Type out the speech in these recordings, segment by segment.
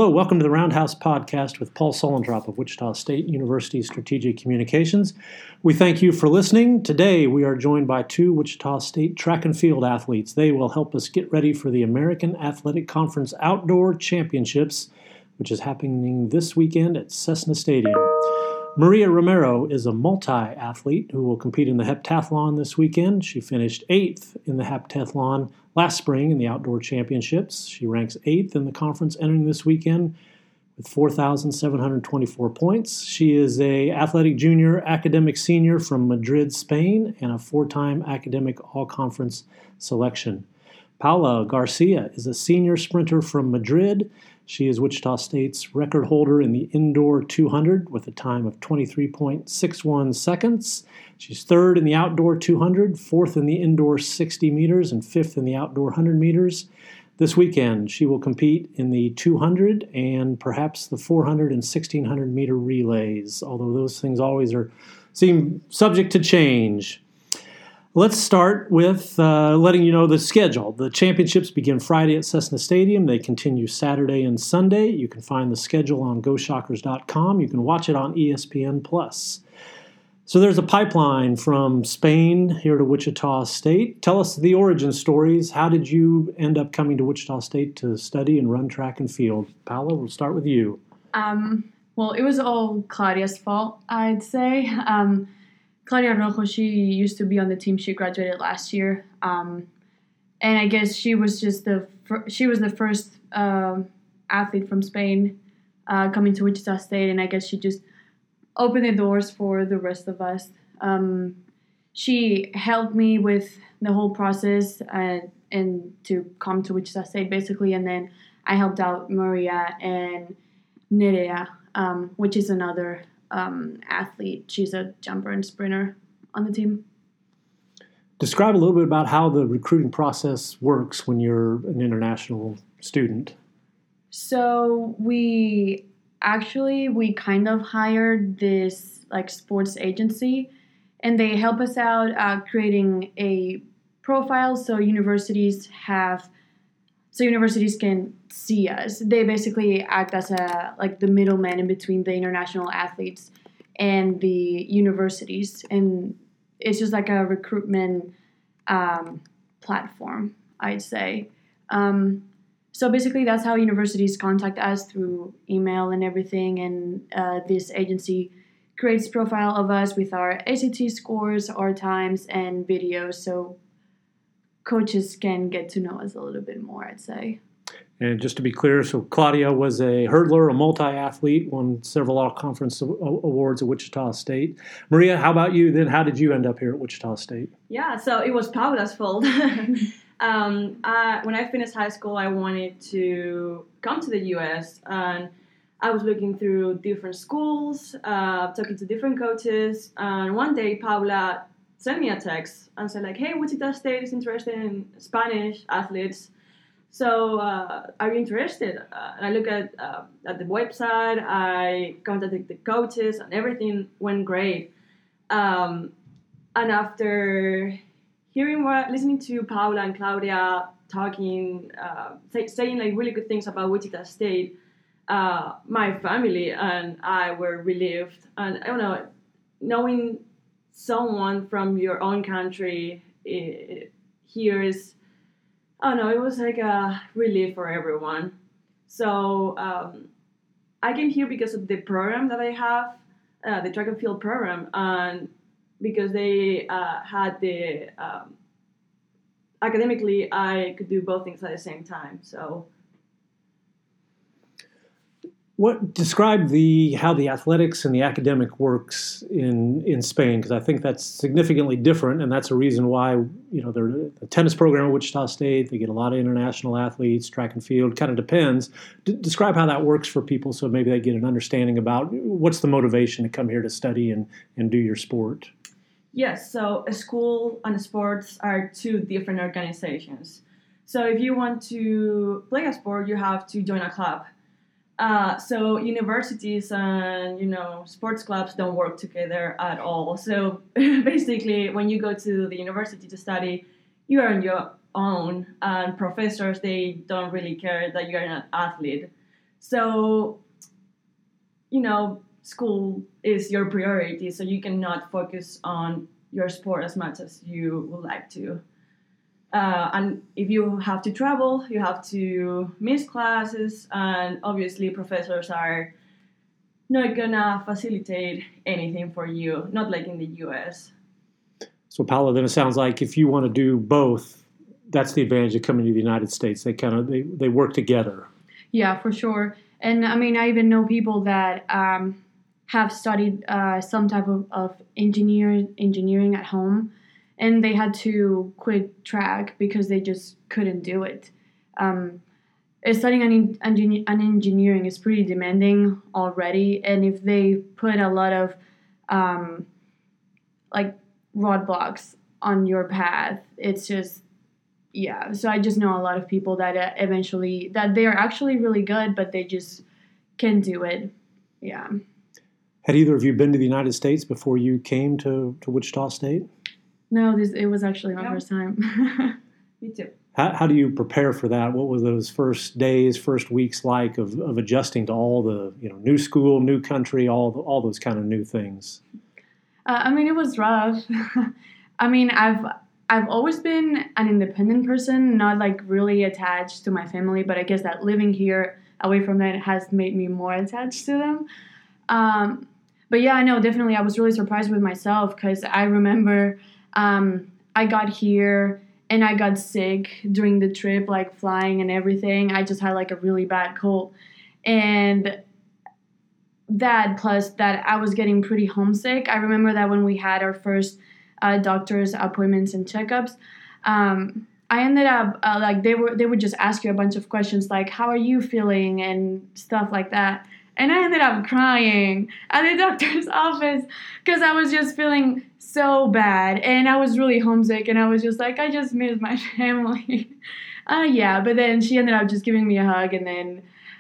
Hello, welcome to the Roundhouse Podcast with Paul Sulentrop of Wichita State University Strategic Communications. We thank you for listening. Today we are joined by two Wichita State track and field athletes. They will help us get ready for the American Athletic Conference Outdoor Championships, which is happening this weekend at Cessna Stadium. Maria Romero is a multi-athlete who will compete in the heptathlon this weekend. She finished 8th in the heptathlon last spring in the outdoor championships. She ranks 8th in the conference entering this weekend with 4,724 points. She is a athletic junior academic senior from Madrid, Spain, and a four-time academic all-conference selection. Paula Garcia is a senior sprinter from Madrid. She is Wichita State's record holder in the indoor 200 with a time of 23.61 seconds. She's third in the outdoor 200, fourth in the indoor 60 meters, and fifth in the outdoor 100 meters. This weekend, she will compete in the 200 and perhaps the 400 and 1600 meter relays, although those things always seem subject to change. Let's start with letting you know the schedule. The championships begin Friday at Cessna Stadium. They continue Saturday and Sunday. You can find the schedule on GoShockers.com. You can watch it on ESPN+. So there's a pipeline from Spain here to Wichita State. Tell us the origin stories. How did you end up coming to Wichita State to study and run track and field? Paula, we'll start with you. Well, it was all Claudia's fault, I'd say. Claudia Rojo, she used to be on the team. She graduated last year, and I guess she was just the first athlete from Spain coming to Wichita State, and I guess she just opened the doors for the rest of us. She helped me with the whole process and to come to Wichita State basically, and then I helped out Maria and Nerea, which is another athlete. She's a jumper and sprinter on the team. Describe a little bit about how the recruiting process works when you're an international student. So we kind of hired this sports agency, and they help us out creating a profile so universities can see us. They basically act as the middleman in between the international athletes and the universities, and it's just like a recruitment platform, I'd say. So basically, that's how universities contact us, through email and everything, and this agency creates profile of us with our ACT scores, our times, and videos, so coaches can get to know us a little bit more, I'd say. And just to be clear, so Claudia was a hurdler, a multi-athlete, won several all-conference awards at Wichita State. Maria, how about you then? How did you end up here at Wichita State? Yeah, so it was Paula's fault. When I finished high school, I wanted to come to the U.S., and I was looking through different schools, talking to different coaches, and one day Paula sent me a text and said, hey, Wichita State is interested in Spanish athletes. So are you interested? And I look at the website, I contacted the coaches, and everything went great. And after listening to Paula and Claudia talking, saying really good things about Wichita State, my family and I were relieved. And I don't know, knowing someone from your own country here is, it was like a relief for everyone. So I came here because of the program that I have, the track and field program, and because they had the academically, I could do both things at the same time. So. Describe how the athletics and the academic works in Spain, because I think that's significantly different, and that's a reason why the tennis program at Wichita State, they get a lot of international athletes, track and field, kind of depends. Describe how that works for people so maybe they get an understanding about what's the motivation to come here to study and do your sport. Yes, so a school and sports are two different organizations. So if you want to play a sport, you have to join a club. So universities and, sports clubs don't work together at all. So basically, when you go to the university to study, you are on your own, and professors, they don't really care that you're an athlete. So, school is your priority, so you cannot focus on your sport as much as you would like to. And if you have to travel, you have to miss classes, and obviously professors are not gonna facilitate anything for you, not like in the US. So, Paula, then it sounds like if you want to do both, that's the advantage of coming to the United States. They work together. Yeah, for sure. And I mean, I even know people that have studied some type of engineering at home, and they had to quit track because they just couldn't do it. Studying an engineering is pretty demanding already, and if they put a lot of like roadblocks on your path, it's just so I just know a lot of people that eventually that they're actually really good, but they just can't do it. Yeah. Had either of you been to the United States before you came to Wichita State? No, it was actually my first time. Me too. How do you prepare for that? What were those first days, first weeks like of adjusting to all the new school, new country, all those kind of new things? I mean, it was rough. I mean, I've always been an independent person, not like really attached to my family, but I guess that living here away from that has made me more attached to them. But yeah, I know, definitely I was really surprised with myself because I remember I got here and I got sick during the trip, like flying and everything. I just had like a really bad cold. And that plus that I was getting pretty homesick. I remember that when we had our first doctor's appointments and checkups, I ended up like they would just ask you a bunch of questions like, how are you feeling and stuff like that. And I ended up crying at the doctor's office because I was just feeling so bad and I was really homesick and I was just like, I just miss my family. But then she ended up just giving me a hug and then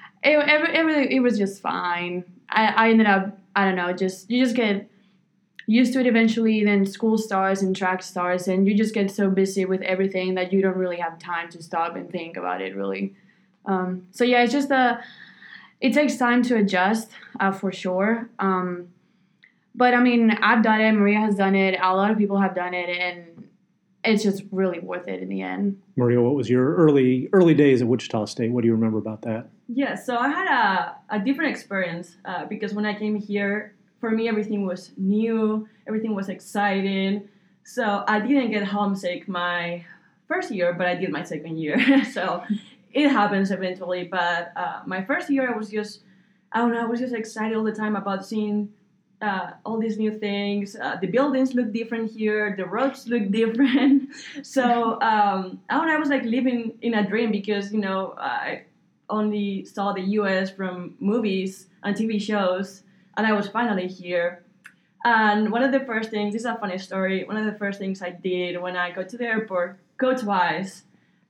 it was just fine. I ended up, I don't know, you just get used to it eventually. Then school starts and track starts and you just get so busy with everything that you don't really have time to stop and think about it really. It's just it takes time to adjust for sure. But I mean, I've done it, Maria has done it, a lot of people have done it, and it's just really worth it in the end. Maria, what was your early days at Wichita State? What do you remember about that? Yeah, so I had a different experience because when I came here, for me, everything was new, everything was exciting. So I didn't get homesick my first year, but I did my second year. So it happens eventually. But my first year, I was just excited all the time about seeing all these new things. The buildings look different here. The roads look different. So I was like living in a dream because, I only saw the U.S. from movies and TV shows, and I was finally here. And one of the first things, this is a funny story, one of the first things I did when I got to the airport, Coach Wise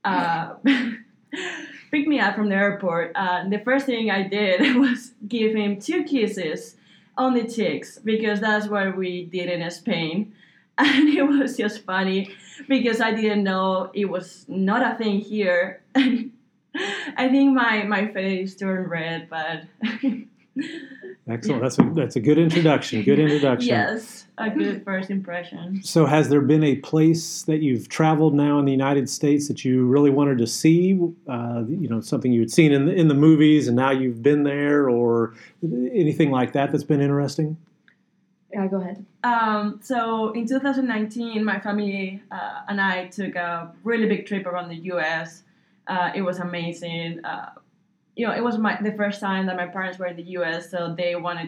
picked me up from the airport. The first thing I did was give him 2 kisses on the cheeks because that's what we did in Spain. And it was just funny because I didn't know it was not a thing here. I think my face turned red, but... Excellent. That's a good introduction. Good introduction. Yes, a good first impression. So has there been a place that you've traveled now in the United States that you really wanted to see? Something you had seen in the movies and now you've been there, or anything like that that's been interesting? Yeah, go ahead. So in 2019, my family and I took a really big trip around the U.S. It was amazing. It was the first time that my parents were in the U.S., so they wanted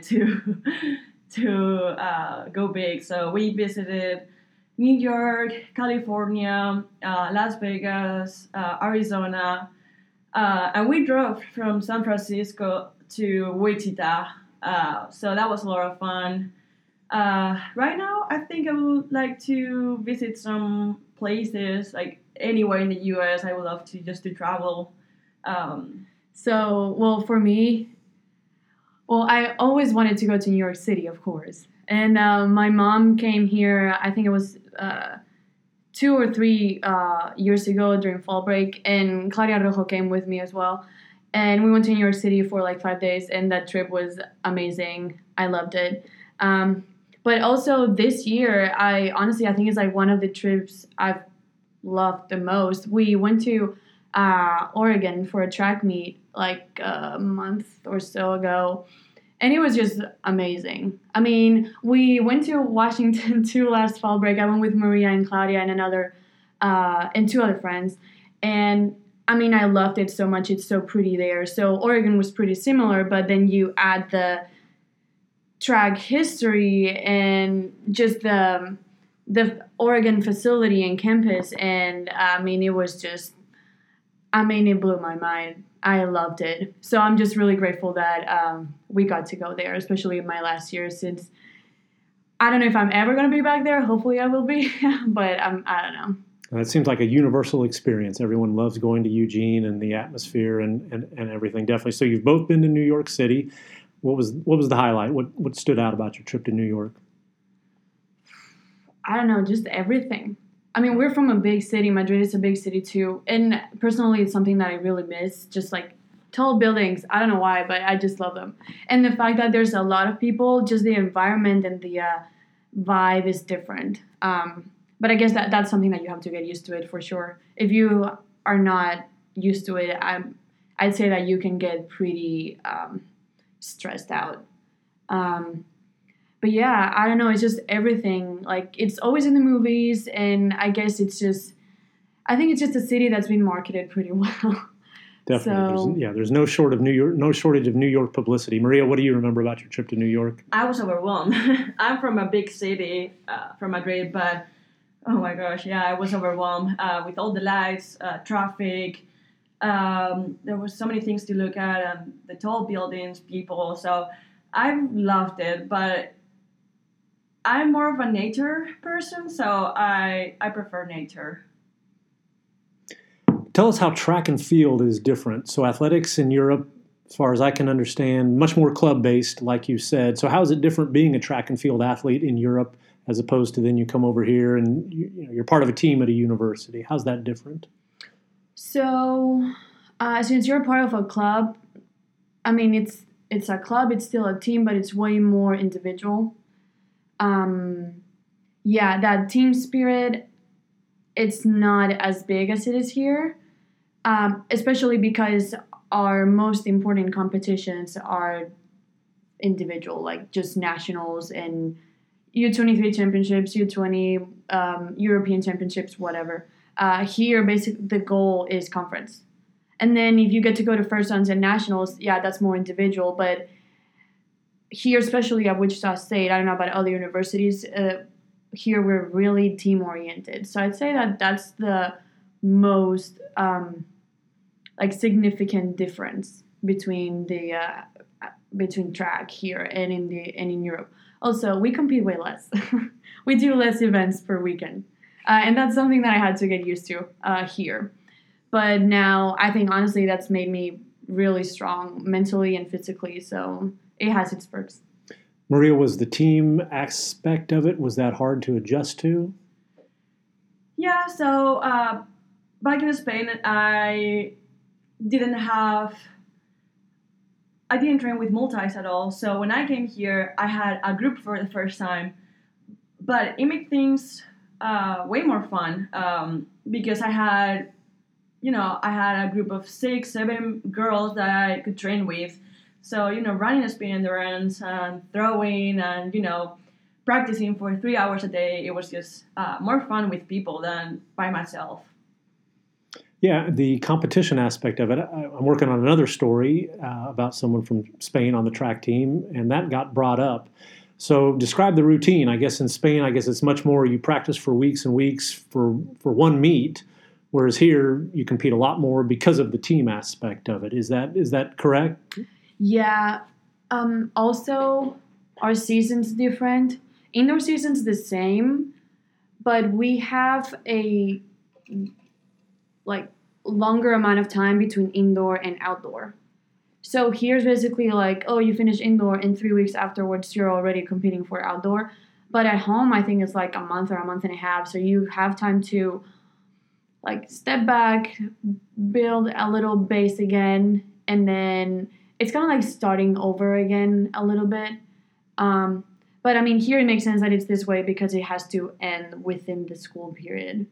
to go big. So we visited New York, California, Las Vegas, Arizona, and we drove from San Francisco to Wichita. So that was a lot of fun. Right now, I think I would like to visit some places, like anywhere in the U.S. I would love to travel. For me, I always wanted to go to New York City, of course. And my mom came here, I think it was 2 or 3 years ago during fall break, and Claudia Rojo came with me as well. And we went to New York City for like 5 days, and that trip was amazing. I loved it. But also this year, I think it's like one of the trips I've loved the most. We went to Oregon for a track meet like a month or so ago, and it was just amazing. I mean, we went to Washington too last fall break. I went with Maria and Claudia and two other friends, and I mean, I loved it so much. It's so pretty there. So Oregon was pretty similar, but then you add the track history and just the Oregon facility and campus, and I mean, it blew my mind. I loved it. So I'm just really grateful that we got to go there, especially in my last year, since I don't know if I'm ever going to be back there. Hopefully I will be, but I don't know. It seems like a universal experience. Everyone loves going to Eugene and the atmosphere and everything, definitely. So you've both been to New York City. What was the highlight? What stood out about your trip to New York? I don't know, just everything. I mean, we're from a big city. Madrid is a big city too. And personally, it's something that I really miss. Just like tall buildings. I don't know why, but I just love them. And the fact that there's a lot of people, just the environment and the vibe is different. But I guess that's something that you have to get used to it for sure. If you are not used to it, I'd say that you can get pretty stressed out. But yeah, I don't know. It's just everything. Like, it's always in the movies, and I guess I think it's just a city that's been marketed pretty well. Definitely. So, there's no shortage of New York publicity. Maria, what do you remember about your trip to New York? I was overwhelmed. I'm from a big city, from Madrid, but oh my gosh, yeah, I was overwhelmed with all the lights, traffic. There were so many things to look at, and the tall buildings, people. So I loved it, but I'm more of a nature person, so I prefer nature. Tell us how track and field is different. So athletics in Europe, as far as I can understand, much more club-based, like you said. So how is it different being a track and field athlete in Europe as opposed to then you come over here and you're part of a team at a university? How's that different? So since you're part of a club, I mean, it's a club, it's still a team, but it's way more individual. That team spirit, it's not as big as it is here, especially because our most important competitions are individual, like just nationals and U23 championships, U20, European championships, whatever. Here, basically, the goal is conference. And then if you get to go to first rounds and nationals, that's more individual. But here, especially at Wichita State, I don't know about other universities, here we're really team-oriented. So I'd say that that's the most significant difference between between track here and in Europe. Also, we compete way less. We do less events per weekend. And that's something that I had to get used to here. But now, I think, honestly, that's made me really strong mentally and physically. So it has its perks. Maria, was the team aspect of it, was that hard to adjust to? Yeah, so back in Spain, I didn't train with multis at all. So when I came here, I had a group for the first time. But it made things way more fun because I had a group of 6-7 girls that I could train with. So, running a spin endurance and throwing and, practicing for 3 hours a day, it was just more fun with people than by myself. Yeah, the competition aspect of it. I'm working on another story about someone from Spain on the track team, and that got brought up. So describe the routine. I guess in Spain, it's much more you practice for weeks and weeks for one meet, whereas here you compete a lot more because of the team aspect of it. Is that correct? Yeah. Also, our season's different. Indoor season's the same, but we have a longer amount of time between indoor and outdoor. So here's basically you finish indoor, and 3 weeks afterwards you're already competing for outdoor. But at home, I think it's like a month or a month and a half. So you have time to step back, build a little base again, and then it's kind of like starting over again a little bit. But I mean, here it makes sense that it's this way because it has to end within the school period.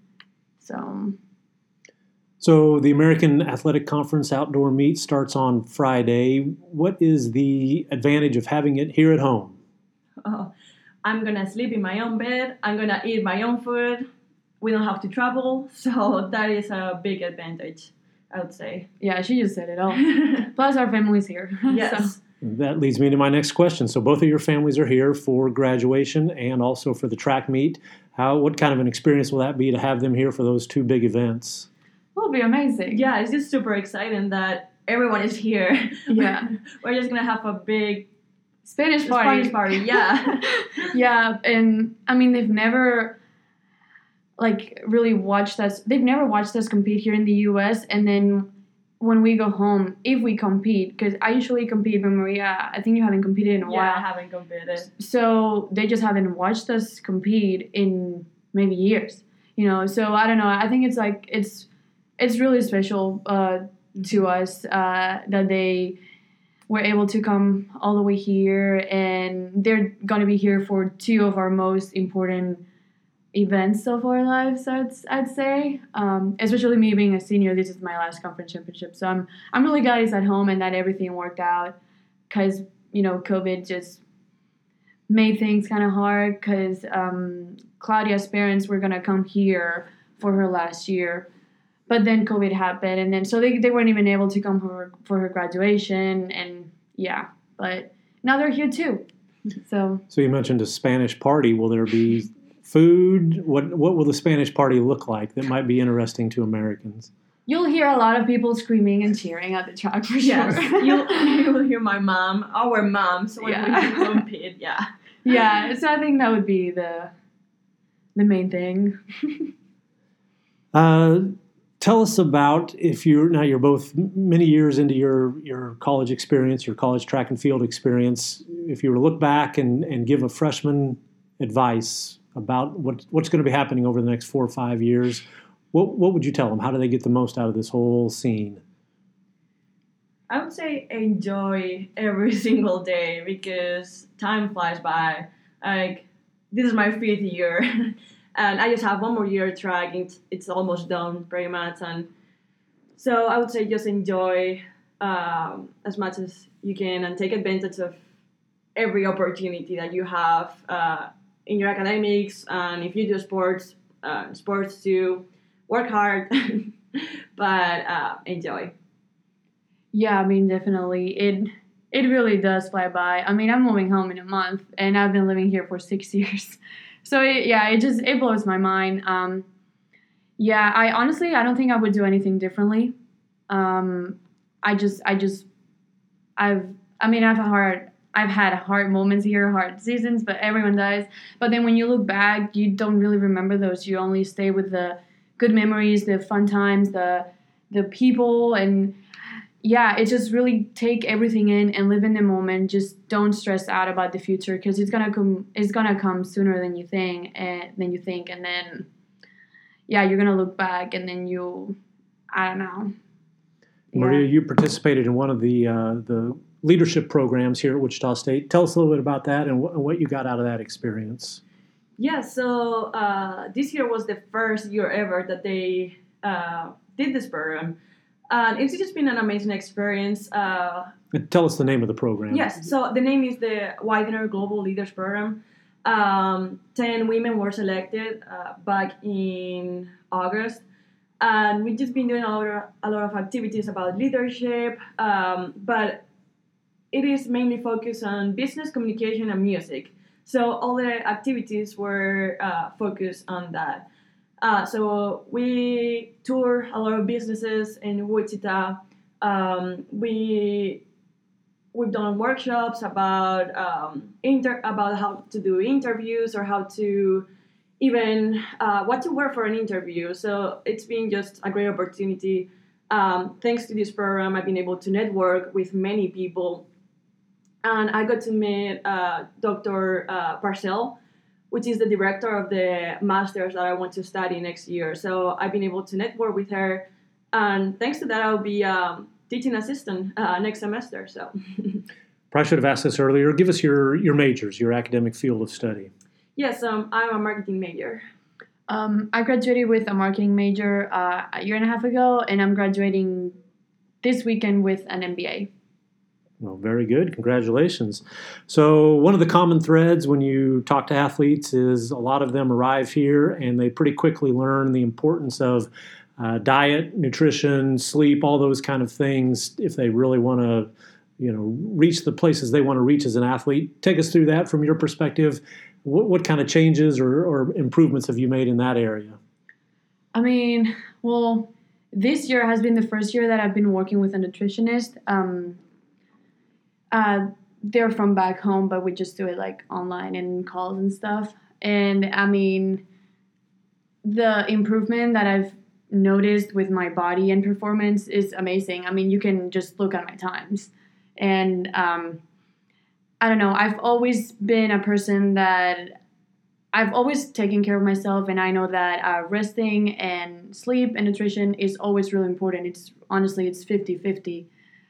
So the American Athletic Conference outdoor meet starts on Friday. What is the advantage of having it here at home? Oh, I'm going to sleep in my own bed. I'm going to eat my own food. We don't have to travel. So that is a big advantage, I would say. Yeah, she just said it all. Plus our family's here. Yes. So. That leads me to my next question. So both of your families are here for graduation and also for the track meet. What kind of an experience will that be to have them here for those two big events? It'll be amazing. Yeah, it's just super exciting that everyone is here. Yeah. We're just going to have a big Spanish party. Yeah. Yeah, and I mean, they've never really watched us. They've never watched us compete here in the U.S. And then when we go home, if we compete, because I usually compete, but Maria, I think you haven't competed in a while. Yeah, I haven't competed. So they just haven't watched us compete in maybe years, So I don't know. I think it's really special to us that they were able to come all the way here, and they're going to be here for two of our most important events of our lives, I'd say. Especially me being a senior, this is my last conference championship. So I'm really glad it's at home and that everything worked out, because, COVID just made things kind of hard, because Claudia's parents were going to come here for her last year. But then COVID happened, and then so they weren't even able to come for her graduation, and yeah. But now they're here too. So you mentioned a Spanish party. Will there be food? What will the Spanish party look like that might be interesting to Americans? You'll hear a lot of people screaming and cheering at the track for yes. sure. You will hear our moms when we compete. Yeah. Yeah. So I think that would be the main thing. Tell us about, you're both many years into your college experience, your college track and field experience. If you were to look back and give a freshman advice about what's going to be happening over the next 4 or 5 years, what would you tell them? How do they get the most out of this whole scene? I would say enjoy every single day, because time flies by. This is my 5th year. And I just have 1 more year of track. It's almost done, pretty much. And so I would say just enjoy as much as you can and take advantage of every opportunity that you have in your academics. And if you do sports too, work hard, but enjoy. Yeah, I mean, definitely. It really does fly by. I mean, I'm moving home in a month, and I've been living here for 6 years. So it blows my mind. I don't think I would do anything differently. I've had hard moments here, hard seasons, but everyone does. But then when you look back, you don't really remember those. You only stay with the good memories, the fun times, the people, and it's just really take everything in and live in the moment. Just don't stress out about the future, because it's gonna come sooner than you think, and then you're gonna look back and then I don't know. Maria, you participated in one of the leadership programs here at Wichita State. Tell us a little bit about that and what you got out of that experience. Yeah, so this year was the first year ever that they did this program. And it's just been an amazing experience. Tell us the name of the program. Yes, so the name is the Widener Global Leaders Program. 10 women were selected back in August. And we've just been doing a lot of activities about leadership, but it is mainly focused on business, communication, and music. So all the activities were focused on that. So we tour a lot of businesses in Wichita. We've done workshops about about how to do interviews, or how to even what to wear for an interview. So it's been just a great opportunity. Thanks to this program, I've been able to network with many people, and I got to meet Dr. Parcell, which is the director of the master's that I want to study next year. So I've been able to network with her, and thanks to that, I'll be teaching assistant next semester. So Probably should have asked this earlier. Give us your majors, your academic field of study. yes, I'm a marketing major. I graduated with a marketing major a year and a half ago, and I'm graduating this weekend with an MBA. Well, very good. Congratulations. So one of the common threads when you talk to athletes is a lot of them arrive here and they pretty quickly learn the importance of diet, nutrition, sleep, all those kind of things if they really want to, reach the places they want to reach as an athlete. Take us through that from your perspective. What kind of changes or improvements have you made in that area? I mean, well, this year has been the first year that I've been working with a nutritionist. They're from back home, but we just do it like online and calls and stuff. And I mean, the improvement that I've noticed with my body and performance is amazing. I mean, you can just look at my times. And I don't know, I've always been a person that I've always taken care of myself, and I know that resting and sleep and nutrition is always really important. It's 50-50.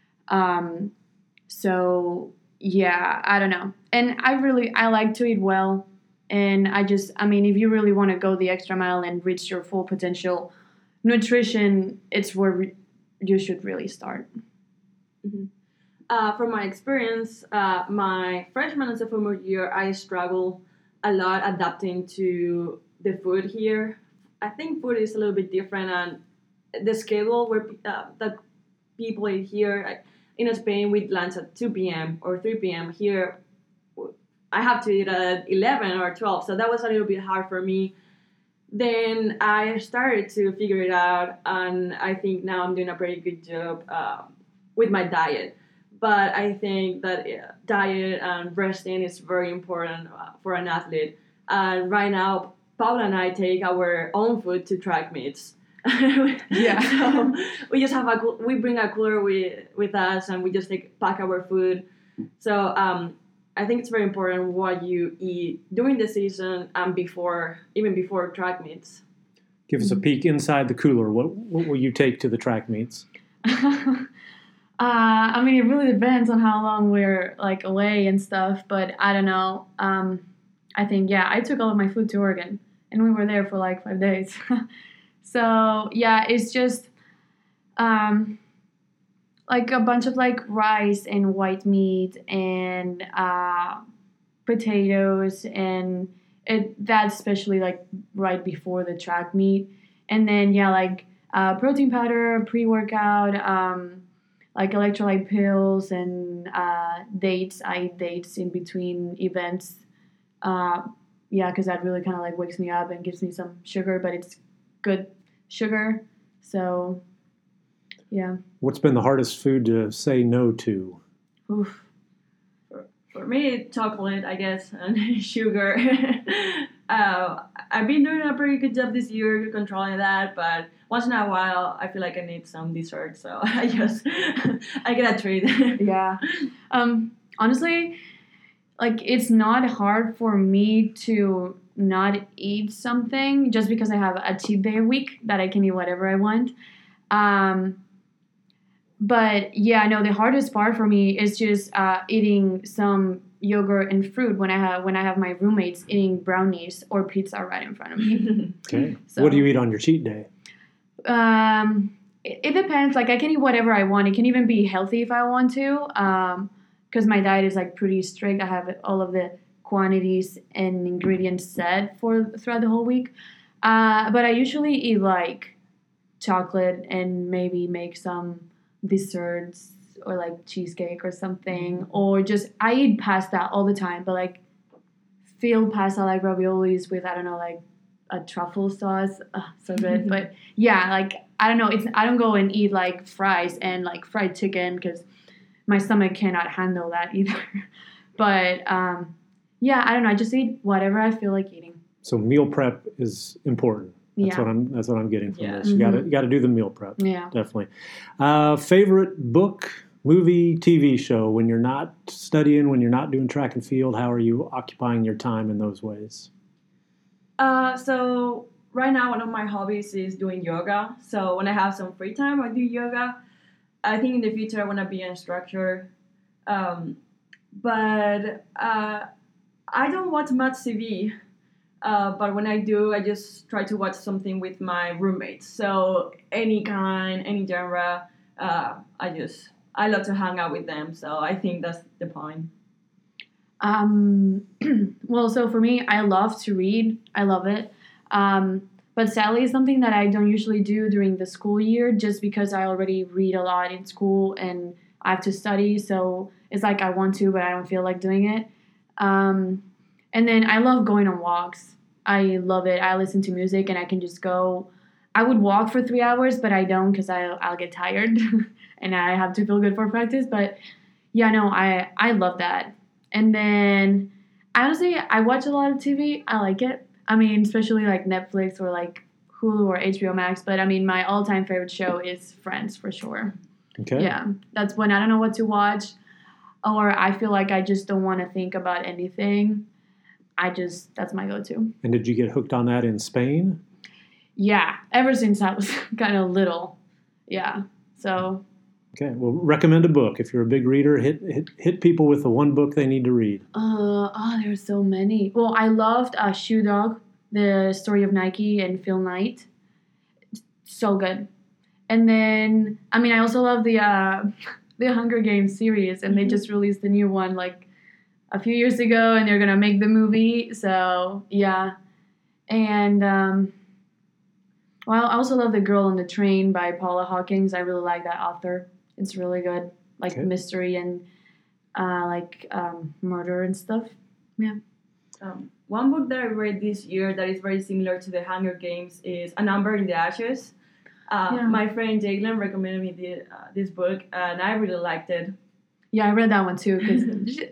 So yeah, I don't know. And I like to eat well. And if you really want to go the extra mile and reach your full potential, nutrition, it's where you should really start. Mm-hmm. From my experience, my freshman and sophomore year, I struggled a lot adapting to the food here. I think food is a little bit different, and the schedule where that people eat here. In Spain, we lunch at 2 p.m. or 3 p.m. Here, I have to eat at 11 or 12, so that was a little bit hard for me. Then I started to figure it out, and I think now I'm doing a pretty good job with my diet. But I think that diet and resting is very important for an athlete. And right now, Paula and I take our own food to track meets. Yeah. So we just we bring a cooler with us, and we just pack our food. So I think it's very important what you eat during the season and even before track meets. Give us a peek inside the cooler. What will you take to the track meets? It really depends on how long we're away and stuff, but I don't know. I think, I took all of my food to Oregon, and we were there for 5 days. So yeah, it's just a bunch of rice and white meat and potatoes, and that's especially right before the track meet. And then protein powder, pre-workout, electrolyte pills and dates. I eat dates in between events. Because that really kind of wakes me up and gives me some sugar, but it's good sugar. So, yeah. What's been the hardest food to say no to? Oof. For me, chocolate, I guess, and sugar. I've been doing a pretty good job this year controlling that, but once in a while, I feel like I need some dessert, so I get a treat. Yeah. Honestly, it's not hard for me to not eat something just because I have a cheat day a week that I can eat whatever I want. But yeah, no, the hardest part for me is just eating some yogurt and fruit when I have my roommates eating brownies or pizza right in front of me. Okay. So, what do you eat on your cheat day? It depends. I can eat whatever I want. It can even be healthy if I want to. Because my diet is pretty strict. I have all of the quantities and ingredients set throughout the whole week. But I usually eat chocolate and maybe make some desserts or cheesecake or something. Or just I eat pasta all the time, but filled pasta raviolis with a truffle sauce. So good. But yeah, I don't know. I don't go and eat fries and fried chicken because my stomach cannot handle that either. But I don't know. I just eat whatever I feel like eating. So meal prep is important. That's what I'm getting from this. You got to do the meal prep. Yeah, definitely. Favorite book, movie, TV show when you're not studying, when you're not doing track and field. How are you occupying your time in those ways? So right now, one of my hobbies is doing yoga. So when I have some free time, I do yoga. I think in the future I want to be an instructor. But I don't watch much TV. But when I do, I just try to watch something with my roommates. So any kind, any genre, I love to hang out with them. So I think that's the point. Well, so for me, I love to read. I love it. But sadly, it's something that I don't usually do during the school year just because I already read a lot in school and I have to study. So it's like I want to, but I don't feel like doing it. And then I love going on walks. I love it. I listen to music and I can just go. I would walk for 3 hours, but I don't because I'll get tired and I have to feel good for practice. But yeah, no, I love that. And then honestly, I watch a lot of TV. I like it. I mean, especially like Netflix or like Hulu or HBO Max. But I mean, my all-time favorite show is Friends for sure. Okay. Yeah, that's when I don't know what to watch or I feel like I just don't want to think about anything. That's my go-to. And did you get hooked on that in Spain? Yeah, ever since I was kind of little. Yeah, so. Okay, well, recommend a book. If you're a big reader, hit people with the one book they need to read. There's so many. Well, I loved Shoe Dog, the story of Nike and Phil Knight. So good. And then, I mean, I also love the Hunger Games series, and they just released the new one like a few years ago, and they're gonna make the movie. So yeah, and well, I also love The Girl on the Train by Paula Hawkins. I really like that author. It's really good, like mystery and murder and stuff. Yeah. One book that I read this year that is very similar to the Hunger Games is A Number in the Ashes. My friend Jalen recommended me this book, and I really liked it. Yeah, I read that one too because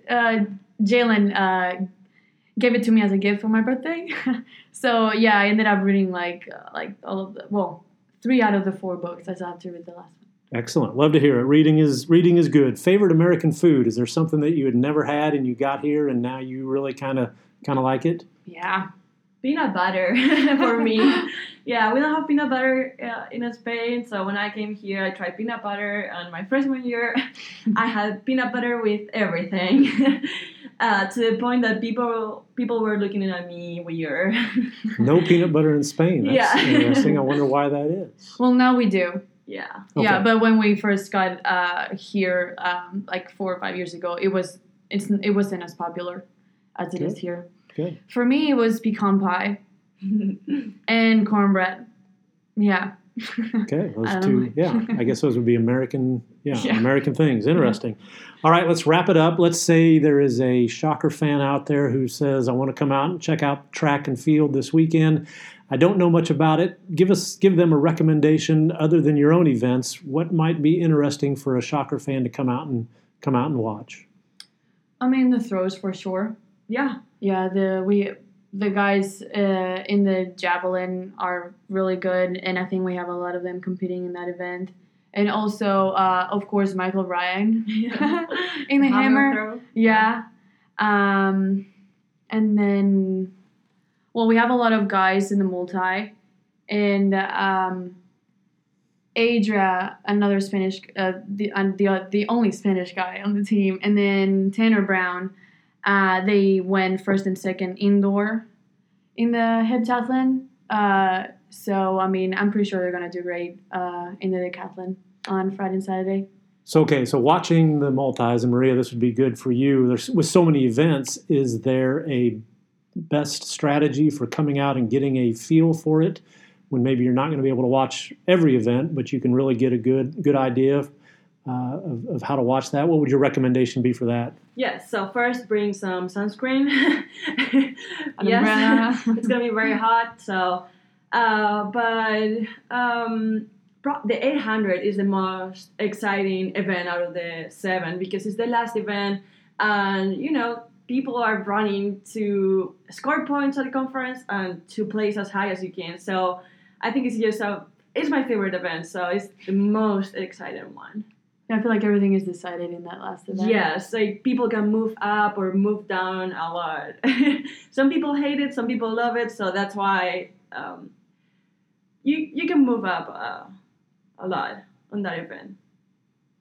Jalen gave it to me as a gift for my birthday. So yeah, I ended up reading like all of 3 out of the 4 books. I still have to read the last one. Excellent. Love to hear it. Reading is good. Favorite American food? Is there something that you had never had and you got here and now you really kind of like it? Yeah. Peanut butter for me. Yeah, we don't have peanut butter in Spain, so when I came here, I tried peanut butter, and my freshman year, I had peanut butter with everything, to the point that people were looking at me weird. No peanut butter in Spain. That's Yeah. interesting. I wonder why that is. Well, now we do. Yeah. Okay. Yeah, but when we first got here, like 4 or 5 years ago, it wasn't as popular as it is here. Good. For me, it was pecan pie and cornbread. Yeah. Okay, those I don't two. know. Yeah, I guess those would be American. Yeah, Yeah. American things. Interesting. All right, let's wrap it up. Let's say there is a Shocker fan out there who says, "I want to come out and check out track and field this weekend. I don't know much about it. Give them a recommendation other than your own events. What might be interesting for a Shocker fan to come out and watch?" I mean, the throws for sure. Yeah. Yeah, the guys in the javelin are really good, and I think we have a lot of them competing in that event. And also, of course, Michael Ryan in the hammer. Throw. Yeah. And then, well, we have a lot of guys in the multi, and Adria, another Spanish, the only Spanish guy on the team, and then Tanner Brown. They went first and second indoor in the heptathlon. So, I mean, I'm pretty sure they're going to do great in the decathlon on Friday and Saturday. So watching the multis, and Maria, this would be good for you. With so many events, is there a best strategy for coming out and getting a feel for it when maybe you're not going to be able to watch every event, but you can really get a good idea of how to watch that? What would your recommendation be for that? Yes, so first bring some sunscreen. An Yes, umbrella. it's going to be very hot. So, the 800 is the most exciting event out of the 7 because it's the last event, and people are running to score points at the conference and to place as high as you can. So I think it's my favorite event. So it's the most exciting one. I feel like everything is decided in that last event. Yes, like people can move up or move down a lot. Some people hate it, some people love it, so that's why you can move up a lot on that event.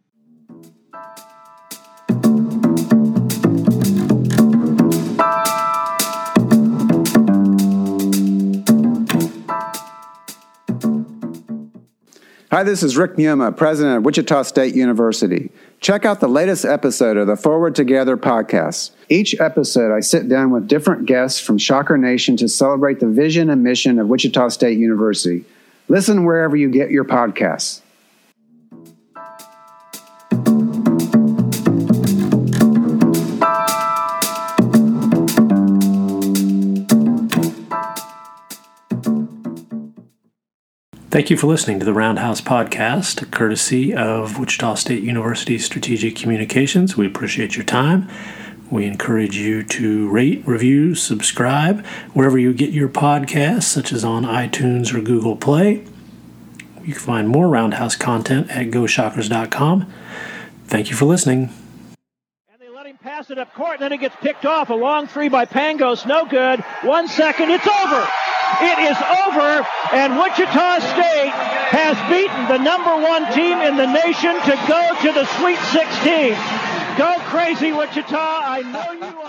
Hi, this is Rick Muma, president of Wichita State University. Check out the latest episode of the Forward Together podcast. Each episode, I sit down with different guests from Shocker Nation to celebrate the vision and mission of Wichita State University. Listen wherever you get your podcasts. Thank you for listening to the Roundhouse Podcast, courtesy of Wichita State University Strategic Communications. We appreciate your time. We encourage you to rate, review, subscribe wherever you get your podcasts, such as on iTunes or Google Play. You can find more Roundhouse content at GoShockers.com. Thank you for listening. And they let him pass it up court, and then it gets picked off. A long three by Pangos, no good. 1 second, it's over. It is over, and Wichita State has beaten the number one team in the nation to go to the Sweet 16. Go crazy, Wichita. I know you